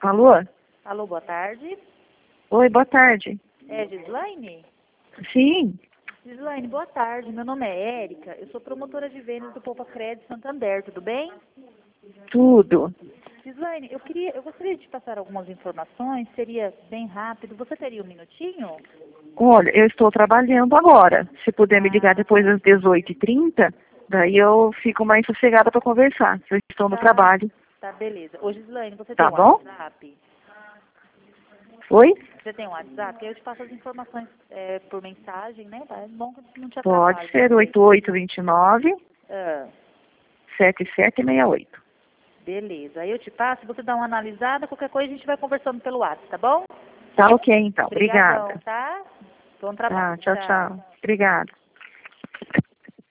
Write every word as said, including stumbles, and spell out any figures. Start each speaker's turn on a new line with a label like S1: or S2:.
S1: Alô?
S2: Alô, boa tarde.
S1: Oi, boa tarde.
S2: É Gislaine?
S1: Sim.
S2: Gislaine, boa tarde. Meu nome é Érica. Eu sou promotora de vendas do Poupa Crédito Santander, tudo bem?
S1: Tudo.
S2: Gislaine, eu queria, eu gostaria de te passar algumas informações, seria bem rápido. Você teria um minutinho?
S1: Olha, eu estou trabalhando agora. Se puder me ligar depois das dezoito e trinta, daí eu fico mais sossegada para conversar. Eu estou no
S2: Tá,
S1: trabalho.
S2: tá, beleza. Ô, Gislaine, você tem
S1: Tá
S2: um
S1: bom?
S2: WhatsApp?
S1: Oi?
S2: Você tem um WhatsApp? Aí eu te passo as informações é, por mensagem, né? Tá? É bom que não te
S1: Pode
S2: atrapalhe
S1: ser
S2: também.
S1: oito oito dois nove,
S2: Ah,
S1: sete sete seis oito.
S2: beleza. Aí eu te passo, você dá uma analisada, qualquer coisa a gente vai conversando pelo WhatsApp, tá bom?
S1: Tá ok, então.
S2: Obrigadão,
S1: Obrigada.
S2: tá? Bom
S1: Tá,
S2: trabalho.
S1: tchau,
S2: Tchau.
S1: tchau. Obrigada.